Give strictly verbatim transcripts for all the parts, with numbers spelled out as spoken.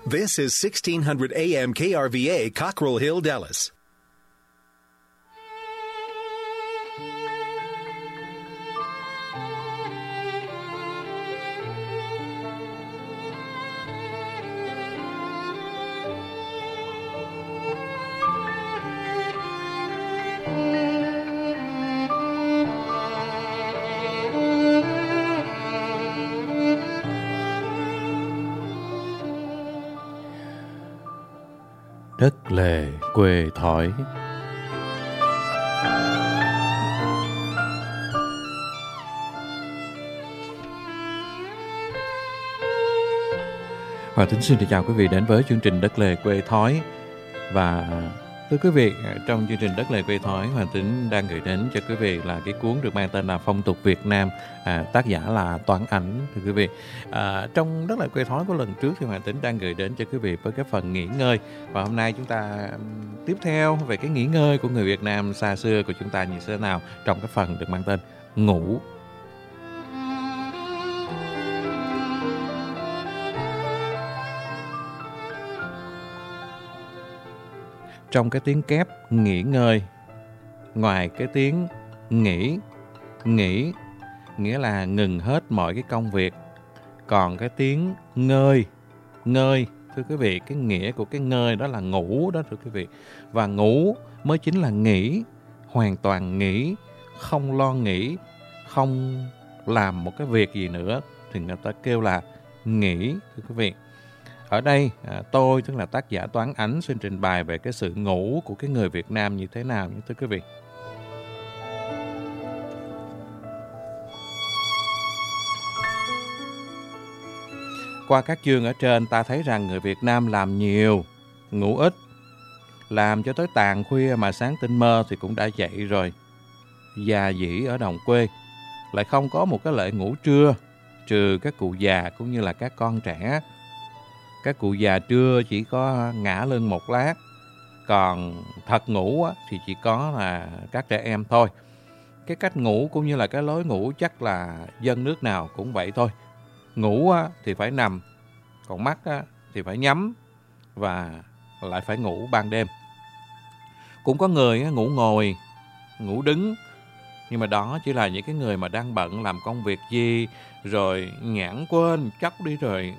This is sixteen hundred A M K R V A, Cockrell Hill, Dallas. Đất lề quê thói. Hòa Tính xin chào quý vị đến với chương trình Đất lề quê thói. Và thưa quý vị, trong chương trình Đất lề quê thói, Hòa Tính đang gửi đến cho quý vị là cái cuốn được mang tên là Phong tục Việt Nam, à, tác giả là Toán Ảnh. Thưa quý vị, à, trong Đất lề quê thói của lần trước thì Hòa Tính đang gửi đến cho quý vị với cái phần nghỉ ngơi. Và hôm nay chúng ta tiếp theo về cái nghỉ ngơi của người Việt Nam xa xưa của chúng ta như thế nào trong cái phần được mang tên ngủ. Trong cái tiếng kép nghỉ ngơi, ngoài cái tiếng nghỉ, nghỉ nghĩa là ngừng hết mọi cái công việc. Còn cái tiếng ngơi, ngơi, thưa quý vị, cái nghĩa của cái ngơi đó là ngủ đó thưa quý vị. Và ngủ mới chính là nghỉ, hoàn toàn nghỉ, không lo nghĩ, không làm một cái việc gì nữa thì người ta kêu là nghỉ thưa quý vị. Ở đây à, tôi tức là tác giả Toán Ảnh xin trình bày về cái sự ngủ của cái người Việt Nam như thế nào như thưa quý vị. Qua các chương ở trên ta thấy rằng người Việt Nam làm nhiều, ngủ ít, làm cho tới tàn khuya mà sáng tinh mơ thì cũng đã dậy rồi. Già dĩ ở đồng quê lại không có một cái lễ ngủ trưa, trừ các cụ già cũng như là các con trẻ. Các cụ già trưa chỉ có ngả lưng một lát, còn thật ngủ thì chỉ có là các trẻ em thôi. Cái cách ngủ cũng như là cái lối ngủ chắc là dân nước nào cũng vậy thôi. Ngủ thì phải nằm, còn mắt thì phải nhắm và lại phải ngủ ban đêm. Cũng có người ngủ ngồi, ngủ đứng, nhưng mà đó chỉ là những cái người mà đang bận làm công việc gì, rồi nhãn quên, chắc đi rồi,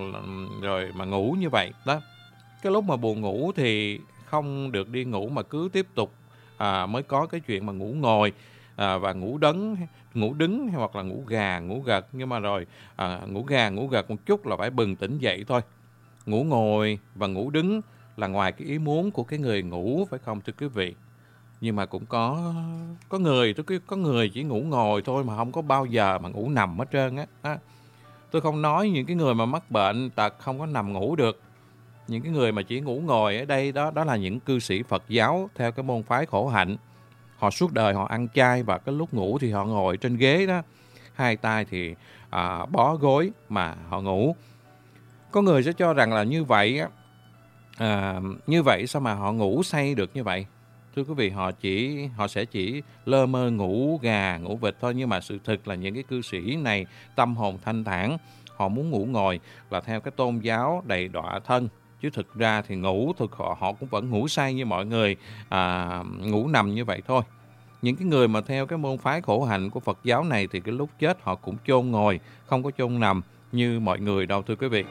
rồi mà ngủ như vậy đó. Cái lúc mà buồn ngủ thì không được đi ngủ mà cứ tiếp tục à, mới có cái chuyện mà ngủ ngồi à, và ngủ đấn, ngủ đứng hoặc là ngủ gà, ngủ gật. Nhưng mà rồi à, ngủ gà, ngủ gật một chút là phải bừng tỉnh dậy thôi. Ngủ ngồi và ngủ đứng là ngoài cái ý muốn của cái người ngủ, phải không thưa quý vị? Nhưng mà cũng có có người có người chỉ ngủ ngồi thôi mà không có bao giờ mà ngủ nằm hết trơn á. À, tôi không nói những cái người mà mắc bệnh tật không có nằm ngủ được. Những cái người mà chỉ ngủ ngồi ở đây đó đó là những cư sĩ Phật giáo theo cái môn phái khổ hạnh. Họ suốt đời họ ăn chay và cái lúc ngủ thì họ ngồi trên ghế đó, hai tay thì à, bó gối mà họ ngủ. Có người sẽ cho rằng là như vậy á, à, như vậy sao mà họ ngủ say được như vậy? Thưa quý vị, họ chỉ họ sẽ chỉ lơ mơ ngủ gà, ngủ vịt thôi. Nhưng mà sự thực là những cái cư sĩ này tâm hồn thanh thản, họ muốn ngủ ngồi là theo cái tôn giáo đầy đọa thân. Chứ thực ra thì ngủ, thực họ, họ cũng vẫn ngủ say như mọi người, à, ngủ nằm như vậy thôi. Những cái người mà theo cái môn phái khổ hạnh của Phật giáo này thì cái lúc chết họ cũng chôn ngồi, không có chôn nằm như mọi người đâu thưa quý vị.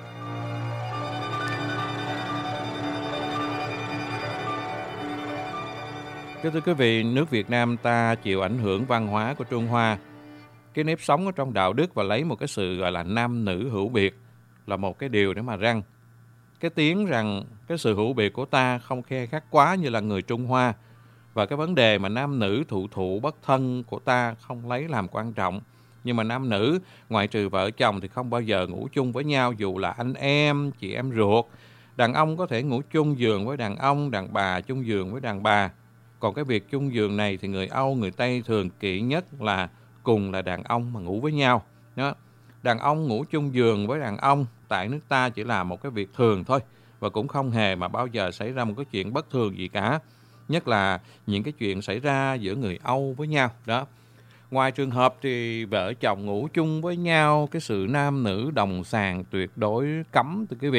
Thưa quý vị, nước Việt Nam ta chịu ảnh hưởng văn hóa của Trung Hoa. Cái nếp sống ở trong đạo đức và lấy một cái sự gọi là nam nữ hữu biệt là một cái điều để mà răng. Cái tiếng rằng cái sự hữu biệt của ta không khe khắt quá như là người Trung Hoa. Và cái vấn đề mà nam nữ thụ thụ bất thân của ta không lấy làm quan trọng. Nhưng mà nam nữ, ngoại trừ vợ chồng thì không bao giờ ngủ chung với nhau dù là anh em, chị em ruột. Đàn ông có thể ngủ chung giường với đàn ông, đàn bà chung giường với đàn bà. Còn cái việc chung giường này thì người Âu, người Tây thường kỹ nhất là cùng là đàn ông mà ngủ với nhau. Đó. Đàn ông ngủ chung giường với đàn ông tại nước ta chỉ là một cái việc thường thôi. Và cũng không hề mà bao giờ xảy ra một cái chuyện bất thường gì cả. Nhất là những cái chuyện xảy ra giữa người Âu với nhau. Đó. Ngoài trường hợp thì vợ chồng ngủ chung với nhau, cái sự nam nữ đồng sàng tuyệt đối cấm thưa quý vị.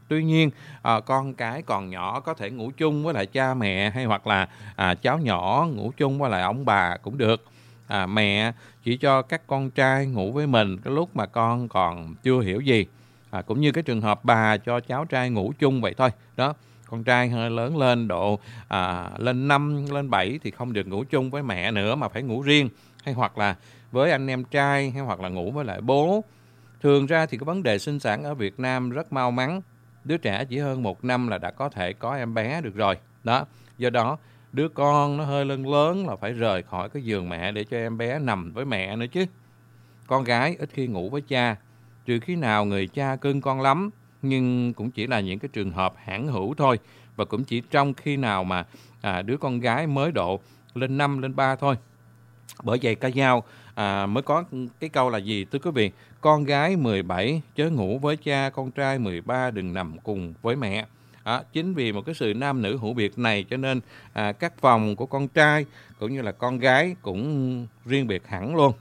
tuy nhiên à, con cái còn nhỏ có thể ngủ chung với lại cha mẹ, hay hoặc là à, cháu nhỏ ngủ chung với lại ông bà cũng được. À, mẹ chỉ cho các con trai ngủ với mình cái lúc mà con còn chưa hiểu gì. À, cũng như cái trường hợp bà cho cháu trai ngủ chung vậy thôi. Đó, con trai hơi lớn lên độ à, lên năm, lên bảy thì không được ngủ chung với mẹ nữa mà phải ngủ riêng, hay hoặc là với anh em trai, hay hoặc là ngủ với lại bố. Thường ra thì cái vấn đề sinh sản ở Việt Nam rất mau mắn. Đứa trẻ chỉ hơn một năm là đã có thể có em bé được rồi. Đó, do đó đứa con nó hơi lớn lớn là phải rời khỏi cái giường mẹ để cho em bé nằm với mẹ nữa chứ. Con gái ít khi ngủ với cha, trừ khi nào người cha cưng con lắm, nhưng cũng chỉ là những cái trường hợp hãn hữu thôi, và cũng chỉ trong khi nào mà à, đứa con gái mới độ lên năm, lên ba thôi. Bởi vậy ca dao à, mới có cái câu là gì thưa quý vị? Con gái mười bảy chớ ngủ với cha, con trai mười ba đừng nằm cùng với mẹ. À, chính vì một cái sự nam nữ hữu biệt này cho nên à, các phòng của con trai cũng như là con gái cũng riêng biệt hẳn luôn.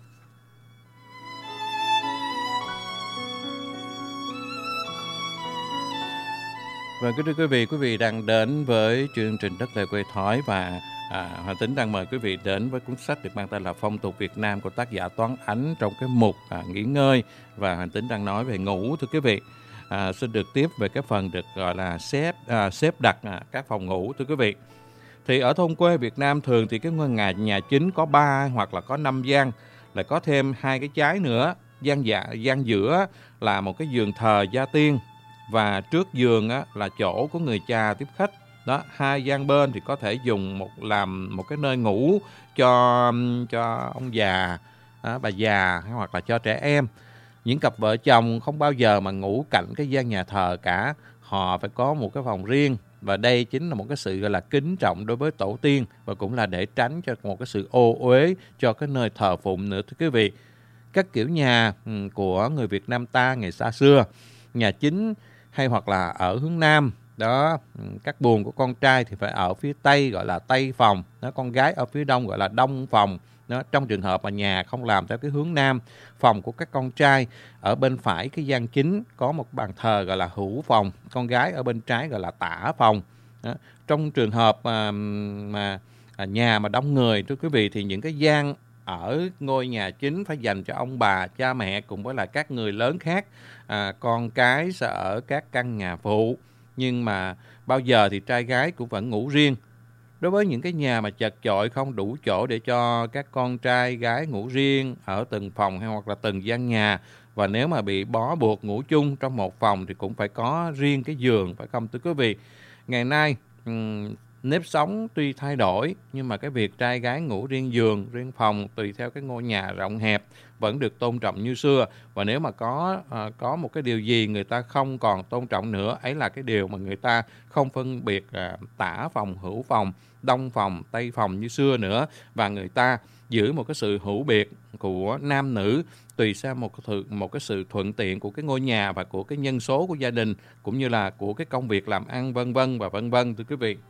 Và kính thưa quý vị, quý vị đang đến với chương trình Đất Lệ Quê Thói, và à, Hoàng Tính đang mời quý vị đến với cuốn sách được mang tên là Phong tục Việt Nam của tác giả Toán Ánh trong cái mục à, nghỉ ngơi, và Hoàng Tính đang nói về ngủ thưa quý vị. À, xin được tiếp về cái phần được gọi là xếp à, xếp đặt à, các phòng ngủ thưa quý vị. Thì ở thôn quê Việt Nam thường thì cái ngôi nhà nhà chính có ba hoặc là có năm gian, lại có thêm hai cái trái nữa. Gian dạ gian giữa là một cái giường thờ gia tiên, và trước giường á, là chỗ của người cha tiếp khách. Đó, hai gian bên thì có thể dùng một làm một cái nơi ngủ cho cho ông già, á, bà già, hoặc là cho trẻ em. Những cặp vợ chồng không bao giờ mà ngủ cạnh cái gian nhà thờ cả, họ phải có một cái phòng riêng, và đây chính là một cái sự gọi là kính trọng đối với tổ tiên, và cũng là để tránh cho một cái sự ô uế cho cái nơi thờ phụng nữa thưa quý vị. Các kiểu nhà của người Việt Nam ta ngày xa xưa, nhà chính hay hoặc là ở hướng Nam, đó, các buồng của con trai thì phải ở phía Tây gọi là Tây phòng, đó, con gái ở phía Đông gọi là Đông phòng. Đó, trong trường hợp mà nhà không làm theo cái hướng Nam, phòng của các con trai ở bên phải cái gian chính có một bàn thờ gọi là hữu phòng, con gái ở bên trái gọi là tả phòng. Đó, trong trường hợp mà, mà nhà mà đông người thưa quý vị, thì những cái gian ở ngôi nhà chính phải dành cho ông bà, cha mẹ cùng với lại các người lớn khác. À, con cái sẽ ở các căn nhà phụ, nhưng mà bao giờ thì trai gái cũng vẫn ngủ riêng. Đối với những cái nhà mà chật chội không đủ chỗ để cho các con trai gái ngủ riêng ở từng phòng hay hoặc là từng gian nhà, và nếu mà bị bó buộc ngủ chung trong một phòng thì cũng phải có riêng cái giường, phải không thưa quý vị? Ngày nay um, nếp sống tuy thay đổi, nhưng mà cái việc trai gái ngủ riêng giường, riêng phòng tùy theo cái ngôi nhà rộng hẹp vẫn được tôn trọng như xưa. Và nếu mà có à, có một cái điều gì người ta không còn tôn trọng nữa, ấy là cái điều mà người ta không phân biệt à, tả phòng, hữu phòng, đông phòng, tây phòng như xưa nữa, và người ta giữ một cái sự hữu biệt của nam nữ tùy theo một cái, một cái sự thuận tiện của cái ngôi nhà và của cái nhân số của gia đình, cũng như là của cái công việc làm ăn vân vân và vân vân thưa quý vị.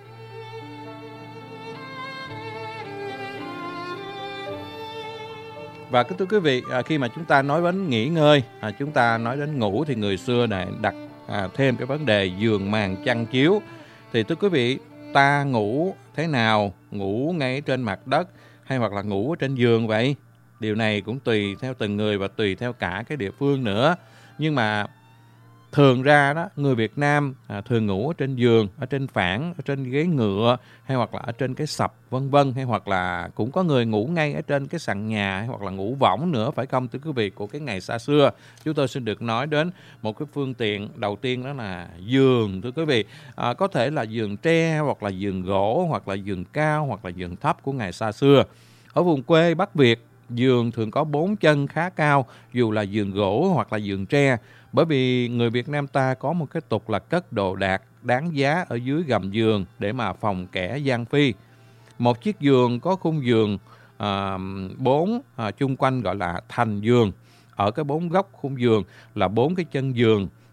Và thưa quý vị, khi mà chúng ta nói đến nghỉ ngơi, chúng ta nói đến ngủ, thì người xưa này đặt thêm cái vấn đề giường màn chăn chiếu. Thì thưa quý vị, ta ngủ thế nào? Ngủ ngay trên mặt đất hay hoặc là ngủ ở trên giường vậy? Điều này cũng tùy theo từng người và tùy theo cả cái địa phương nữa. Nhưng mà thường ra đó, người Việt Nam à, thường ngủ ở trên giường, ở trên phản, ở trên ghế ngựa, hay hoặc là ở trên cái sập vân vân, hay hoặc là cũng có người ngủ ngay ở trên cái sàn nhà, hay hoặc là ngủ võng nữa, phải không thưa quý vị? Của cái ngày xa xưa, chúng tôi xin được nói đến một cái phương tiện đầu tiên, đó là giường thưa quý vị. À, có thể là giường tre, hoặc là giường gỗ, hoặc là giường cao, hoặc là giường thấp của ngày xa xưa. Ở vùng quê Bắc Việt, giường thường có bốn chân khá cao, dù là giường gỗ hoặc là giường tre. Bởi vì người Việt Nam ta có một cái tục là cất đồ đạc đáng giá ở dưới gầm giường để mà phòng kẻ gian phi. Một chiếc giường có khung giường à, bốn à, chung quanh gọi là thành giường. Ở cái bốn góc khung giường là bốn cái chân giường,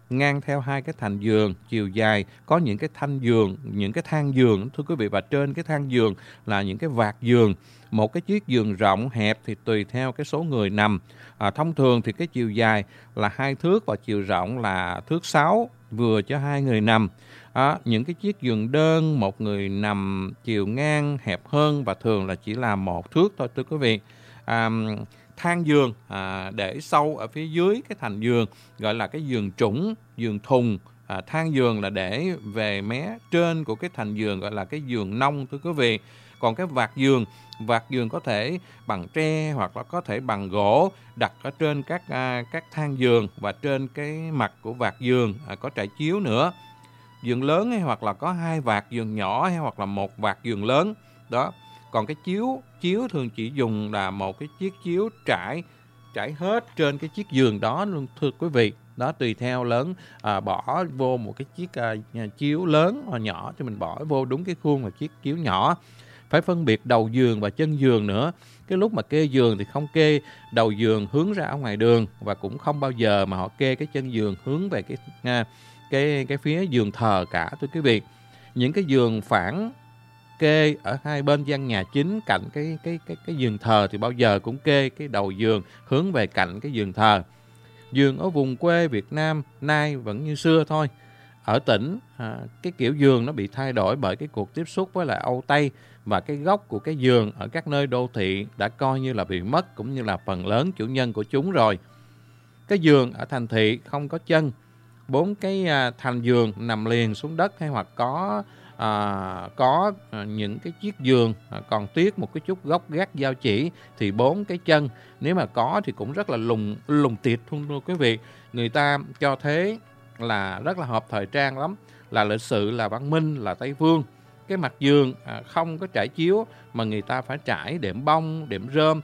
ngang theo hai cái thành giường, chiều dài có những cái thanh giường, những cái thang giường, thưa quý vị, và trên cái thang giường là những cái vạt giường. Một cái chiếc giường rộng hẹp thì tùy theo cái số người nằm. À, thông thường thì cái chiều dài là hai thước và chiều rộng là thước sáu, vừa cho hai người nằm. À, những cái chiếc giường đơn, một người nằm chiều ngang hẹp hơn và thường là chỉ là một thước thôi, thưa quý vị. À, thang giường à, để sâu ở phía dưới cái thành giường gọi là cái giường trũng, giường thùng. À, thang giường là để về mé trên của cái thành giường gọi là cái giường nông, thưa quý vị. Còn cái vạt giường, vạt giường có thể bằng tre hoặc là có thể bằng gỗ, đặt ở trên các à, các thang giường, và trên cái mặt của vạt giường à, có trải chiếu nữa. Giường lớn hay hoặc là có hai vạt giường nhỏ hay hoặc là một vạt giường lớn đó. Còn cái chiếu chiếu thường chỉ dùng là một cái chiếc chiếu trải trải hết trên cái chiếc giường đó luôn, thưa quý vị. Đó, tùy theo lớn à, bỏ vô một cái chiếc à, chiếu lớn hoặc nhỏ thì mình bỏ vô đúng cái khuôn là chiếc chiếu nhỏ. Phải phân biệt đầu giường và chân giường nữa. Cái lúc mà kê giường thì không kê đầu giường hướng ra ở ngoài đường, và cũng không bao giờ mà họ kê cái chân giường hướng về cái à, cái cái phía giường thờ cả, thưa quý vị. Những cái giường phản kê ở hai bên gian nhà chính cạnh cái cái cái cái giường thờ thì bao giờ cũng kê cái đầu giường hướng về cạnh cái giường thờ. Giường ở vùng quê Việt Nam nay vẫn như xưa thôi. Ở tỉnh à, cái kiểu giường nó bị thay đổi bởi cái cuộc tiếp xúc với lại Âu Tây, và cái gốc của cái giường ở các nơi đô thị đã coi như là bị mất, cũng như là phần lớn chủ nhân của chúng rồi. Cái giường ở thành thị không có chân, bốn cái à, thành giường nằm liền xuống đất, hay hoặc có à, có à, những cái chiếc giường à, còn tiếc một cái chút gốc gác dao chỉ thì bốn cái chân, nếu mà có thì cũng rất là lùng lùng tiệt thưa quý vị. Người ta cho thế là rất là hợp thời trang lắm, là lịch sự, là văn minh, là Tây phương. Cái mặt giường à, không có trải chiếu mà người ta phải trải đệm bông, đệm rơm,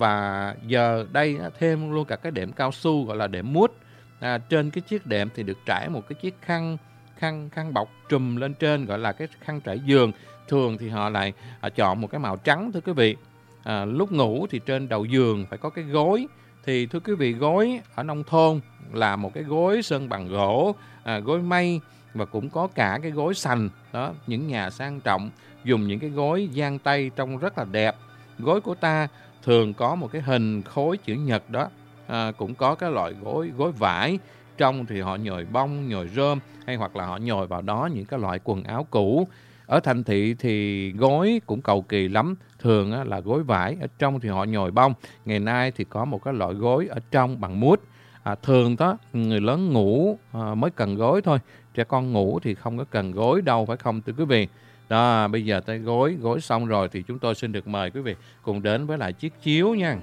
và giờ đây thêm luôn cả cái đệm cao su gọi là đệm mút. À, trên cái chiếc đệm thì được trải một cái chiếc khăn khăn khăn bọc trùm lên trên gọi là cái khăn trải giường. Thường thì họ lại à, chọn một cái màu trắng, thưa quý vị. À, lúc ngủ thì trên đầu giường phải có cái gối. Thì thưa quý vị, gối ở nông thôn là một cái gối sơn bằng gỗ, à, gối mây, và cũng có cả cái gối sành đó. Những nhà sang trọng dùng những cái gối giang tay trông rất là đẹp. Gối của ta thường có một cái hình khối chữ nhật đó. À, cũng có cái loại gối gối vải, trong thì họ nhồi bông, nhồi rơm, hay hoặc là họ nhồi vào đó những cái loại quần áo cũ. Ở thành thị thì gối cũng cầu kỳ lắm, thường á, là gối vải, ở trong thì họ nhồi bông. Ngày nay thì có một cái loại gối ở trong bằng mút. À, thường đó người lớn ngủ à, mới cần gối thôi, trẻ con ngủ thì không có cần gối đâu, phải không thưa quý vị? Đó, bây giờ tới gối gối xong rồi thì chúng tôi xin được mời quý vị cùng đến với lại chiếc chiếu nha.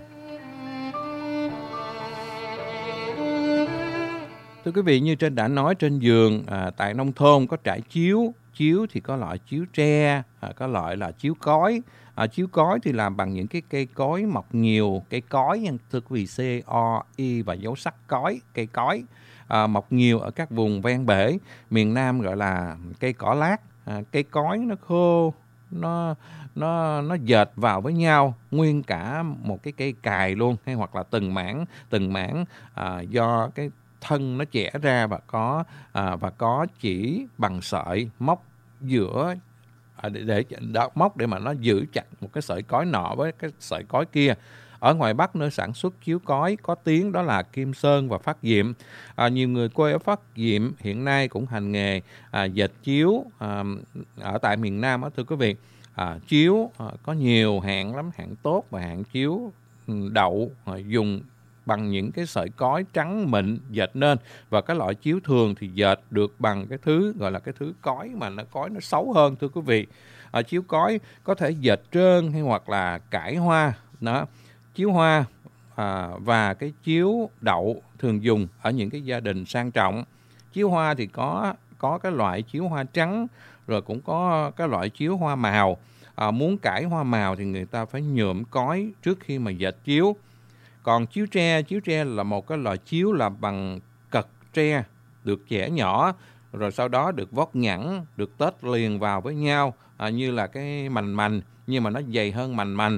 Thưa quý vị, như trên đã nói, trên giường à, tại nông thôn có trải chiếu. Chiếu thì có loại chiếu tre, à, có loại là chiếu cói. À, chiếu cói thì làm bằng những cái cây cối mọc nhiều, cây cói nha, thưa quý vị, C O I và dấu sắc cói, cây cói. À, mọc nhiều ở các vùng ven bể, miền Nam gọi là cây cỏ lát. À, cây cói nó khô, nó nó nó dệt vào với nhau nguyên cả một cái cây cài luôn, hay hoặc là từng mảng từng mảng à, do cái thân nó chẻ ra và có à, và có chỉ bằng sợi móc giữa à, để, để đó, móc để mà nó giữ chặt một cái sợi cói nọ với cái sợi cói kia. Ở ngoài Bắc, nơi sản xuất chiếu cói có tiếng đó là Kim Sơn và Phát Diệm. À, nhiều người quê ở Phát Diệm hiện nay cũng hành nghề à, dệt chiếu à, ở tại miền Nam đó, thưa quý vị. À, chiếu à, có nhiều hạng lắm, hạng tốt và hạng chiếu đậu à, dùng bằng những cái sợi cói trắng mịn dệt nên, và cái loại chiếu thường thì dệt được bằng cái thứ gọi là cái thứ cói mà nó cói nó xấu hơn, thưa quý vị. À, chiếu cói có thể dệt trơn hay hoặc là cải hoa đó. Chiếu hoa à, và cái chiếu đậu thường dùng ở những cái gia đình sang trọng. Chiếu hoa thì có có cái loại chiếu hoa trắng, rồi cũng có cái loại chiếu hoa màu. À, muốn cải hoa màu thì người ta phải nhuộm cói trước khi mà dệt chiếu. Còn chiếu tre, chiếu tre là một cái loại chiếu làm bằng cật tre, được chẻ nhỏ, rồi sau đó được vót nhẵn, được tết liền vào với nhau à, như là cái mành mành, nhưng mà nó dày hơn mành mành.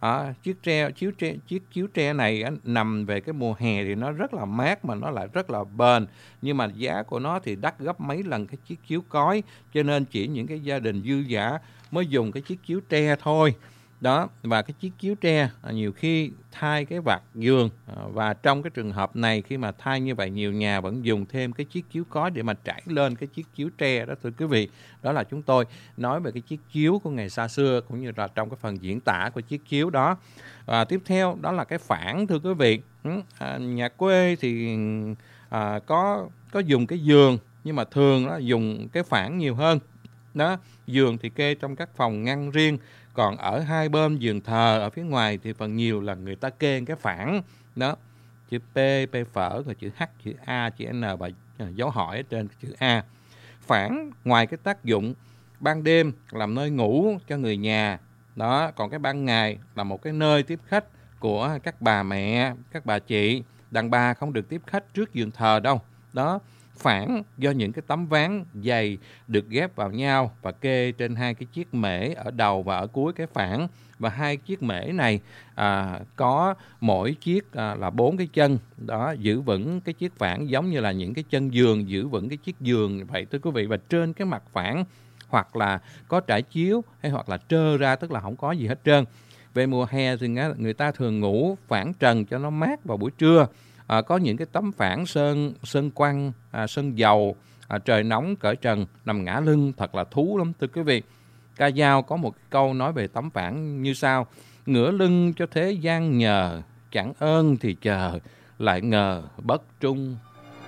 À, chiếc tre, chiếu tre, chiếc chiếu tre này á, nằm về cái mùa hè thì nó rất là mát mà nó lại rất là bền, nhưng mà giá của nó thì đắt gấp mấy lần cái chiếc chiếu cói, cho nên chỉ những cái gia đình dư dả mới dùng cái chiếc chiếu tre thôi. Đó, và cái chiếc chiếu tre à, nhiều khi thay cái vạt giường, à, và trong cái trường hợp này khi mà thay như vậy, nhiều nhà vẫn dùng thêm cái chiếc chiếu cói để mà trải lên cái chiếc chiếu tre đó thưa quý vị. Đó là chúng tôi nói về cái chiếc chiếu của ngày xa xưa, cũng như là trong cái phần diễn tả của chiếc chiếu đó. À, tiếp theo đó là cái phản thưa quý vị. À, nhà quê thì à, có có dùng cái giường, nhưng mà thường đó dùng cái phản nhiều hơn. Đó, giường thì kê trong các phòng ngăn riêng, còn ở hai bên giường thờ ở phía ngoài thì phần nhiều là người ta kê cái phản. Đó, chữ P, P phở, rồi chữ H, chữ A, chữ N và dấu hỏi ở trên chữ A. Phản ngoài cái tác dụng ban đêm làm nơi ngủ cho người nhà, đó, còn cái ban ngày là một cái nơi tiếp khách của các bà mẹ, các bà chị. Đàn bà không được tiếp khách trước giường thờ đâu. Đó, phản do những cái tấm ván dày được ghép vào nhau và kê trên hai cái chiếc mễ ở đầu và ở cuối cái phản. Và hai chiếc mễ này à, có mỗi chiếc à, là bốn cái chân, đó, giữ vững cái chiếc phản giống như là những cái chân giường giữ vững cái chiếc giường vậy thưa quý vị. Và trên cái mặt phản hoặc là có trải chiếu hay hoặc là trơ ra, tức là không có gì hết trơn. Về mùa hè thì người ta thường ngủ phản trần cho nó mát vào buổi trưa. À, có những cái tấm phản sơn sơn quăng, à, sơn dầu, à, trời nóng cởi trần nằm ngả lưng thật là thú lắm thưa quý vị. Ca dao có một câu nói về tấm phản như sau: ngửa lưng cho thế gian nhờ, chẳng ơn thì chờ, lại ngờ bất trung.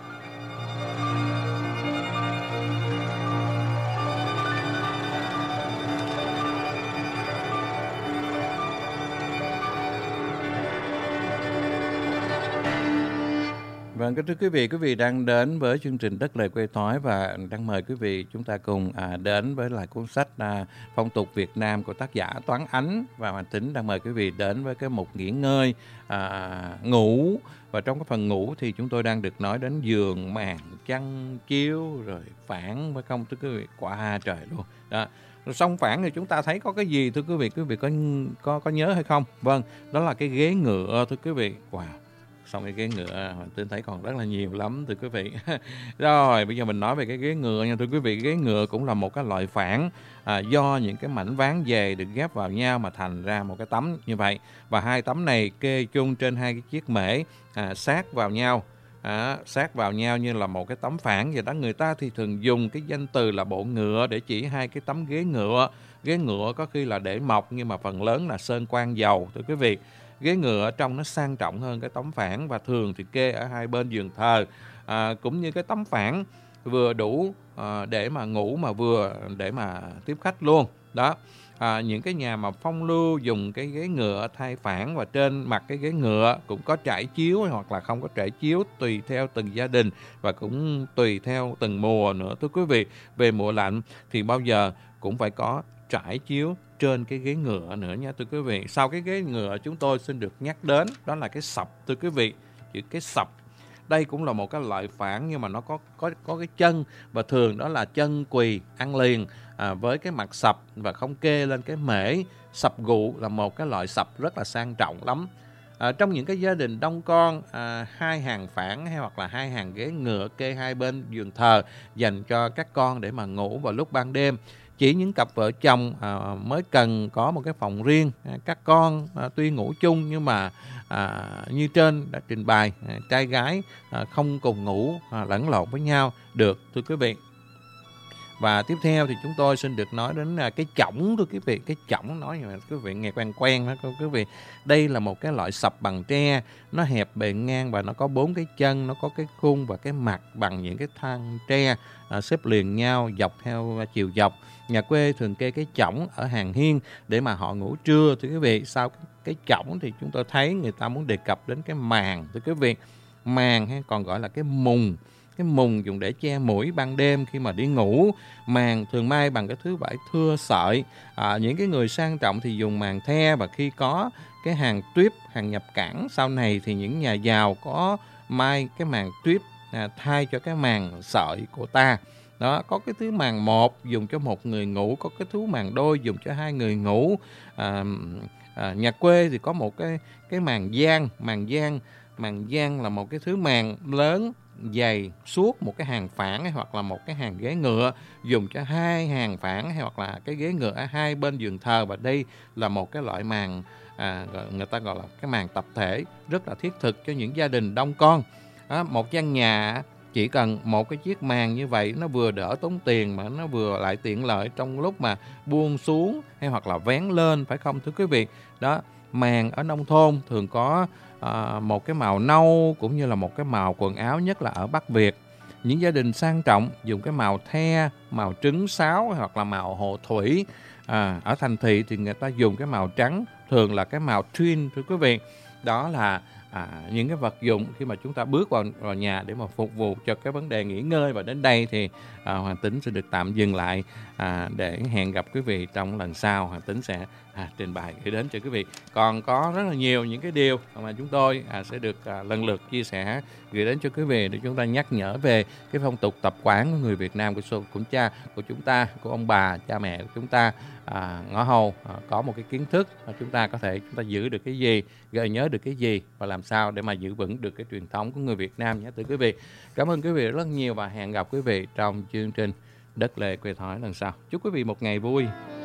Vâng, kính thưa quý vị, quý vị đang đến với chương trình Đất Lề Quê Thói và đang mời quý vị chúng ta cùng à, đến với lại cuốn sách à, Phong tục Việt Nam của tác giả Toán Ánh, và Mạnh Tính đang mời quý vị đến với cái mục nghỉ ngơi, à, ngủ. Và trong cái phần ngủ thì chúng tôi đang được nói đến giường, màn, chăn, chiếu, rồi phản, với không thưa quý vị, quả trời luôn. Đó. Rồi xong phản thì chúng ta thấy có cái gì thưa quý vị, quý vị có có có nhớ hay không? Vâng, đó là cái ghế ngựa thưa quý vị. Wow. Xong cái ghế ngựa mình tin thấy còn rất là nhiều lắm thưa quý vị. Rồi bây giờ mình nói về cái ghế ngựa nha thưa quý vị. Ghế ngựa cũng là một cái loại phản à, do những cái mảnh ván dày được ghép vào nhau mà thành ra một cái tấm như vậy. Và hai tấm này kê chung trên hai cái chiếc mễ à, sát vào nhau. À, sát vào nhau như là một cái tấm phản vậy đó. Người ta thì thường dùng cái danh từ là bộ ngựa để chỉ hai cái tấm ghế ngựa. Ghế ngựa có khi là để mộc nhưng mà phần lớn là sơn quang dầu thưa quý vị. Ghế ngựa trong nó sang trọng hơn cái tấm phản và thường thì kê ở hai bên giường thờ, à, cũng như cái tấm phản vừa đủ à, để mà ngủ mà vừa để mà tiếp khách luôn. Đó, à, những cái nhà mà phong lưu dùng cái ghế ngựa thay phản, và trên mặt cái ghế ngựa cũng có trải chiếu hoặc là không có trải chiếu tùy theo từng gia đình và cũng tùy theo từng mùa nữa thưa quý vị. Về mùa lạnh thì bao giờ cũng phải có trải chiếu trên cái ghế ngựa nữa nha thưa quý vị. Sau cái ghế ngựa chúng tôi xin được nhắc đến đó là cái sập thưa quý vị. Chữ cái sập đây cũng là một cái loại phản nhưng mà nó có có có cái chân, và thường đó là chân quỳ ăn liền à, với cái mặt sập và không kê lên cái mễ. Sập gụ là một cái loại sập rất là sang trọng lắm. À, trong những cái gia đình đông con, à, hai hàng phản hay hoặc là hai hàng ghế ngựa kê hai bên giường thờ dành cho các con để mà ngủ vào lúc ban đêm. Chỉ những cặp vợ chồng à, mới cần có một cái phòng riêng. À, các con à, tuy ngủ chung nhưng mà à, như trên đã trình bày, à, trai gái à, không cùng ngủ à, lẫn lộn với nhau được thưa quý vị. Và tiếp theo thì chúng tôi xin được nói đến cái chõng thưa quý vị. Cái chõng nói như quý vị nghe quen quen đó quý vị. Đây là một cái loại sập bằng tre, nó hẹp bề ngang và nó có bốn cái chân, nó có cái khung và cái mặt bằng những cái thang tre à, xếp liền nhau dọc theo chiều dọc. Nhà quê thường kê cái chõng ở hàng hiên để mà họ ngủ trưa thưa quý vị. Sau cái, cái chõng thì chúng tôi thấy người ta muốn đề cập đến cái màn thưa quý vị. Màn hay còn gọi là cái mùng. Cái mùng dùng để che mũi ban đêm khi mà đi ngủ. Màn thường may bằng cái thứ vải thưa sợi. À, những cái người sang trọng thì dùng màn the, và khi có cái hàng tuyếp, hàng nhập cảng sau này thì những nhà giàu có may cái màn tuyếp à, thay cho cái màn sợi của ta. Đó, có cái thứ màn một dùng cho một người ngủ, có cái thứ màn đôi dùng cho hai người ngủ. À, À, nhà quê thì có một cái cái màn giang, màn giang, màn giang là một cái thứ màn lớn dày suốt một cái hàng phản hay hoặc là một cái hàng ghế ngựa, dùng cho hai hàng phản hay hoặc là cái ghế ngựa ở hai bên giường thờ. Và đây là một cái loại màn à, người ta gọi là cái màn tập thể, rất là thiết thực cho những gia đình đông con. À, một căn nhà chỉ cần một cái chiếc màn như vậy, nó vừa đỡ tốn tiền mà nó vừa lại tiện lợi trong lúc mà buông xuống hay hoặc là vén lên, phải không thưa quý vị? Đó, màn ở nông thôn thường có à, một cái màu nâu cũng như là một cái màu quần áo, nhất là ở Bắc Việt. Những gia đình sang trọng dùng cái màu the, màu trứng sáo hoặc là màu hồ thủy. À, ở thành thị thì người ta dùng cái màu trắng, thường là cái màu twin thưa quý vị. Đó là à, những cái vật dụng khi mà chúng ta bước vào, vào nhà để mà phục vụ cho cái vấn đề nghỉ ngơi. Và đến đây thì à, Hoàng Tính sẽ được tạm dừng lại à, để hẹn gặp quý vị trong lần sau. Hoàng Tính sẽ à, trình bày gửi đến cho quý vị. Còn có rất là nhiều những cái điều mà chúng tôi à, sẽ được à, lần lượt chia sẻ gửi đến cho quý vị để chúng ta nhắc nhở về cái phong tục tập quán của người Việt Nam, của, của cha của chúng ta, của ông bà, cha mẹ của chúng ta. À, ngõ hầu à, có một cái kiến thức mà chúng ta có thể chúng ta giữ được cái gì, gợi nhớ được cái gì và làm sao để mà giữ vững được cái truyền thống của người Việt Nam nhé thưa quý vị. Cảm ơn quý vị rất nhiều và hẹn gặp quý vị trong chương trình Đất Lệ Quê Thói lần sau. Chúc quý vị một ngày vui.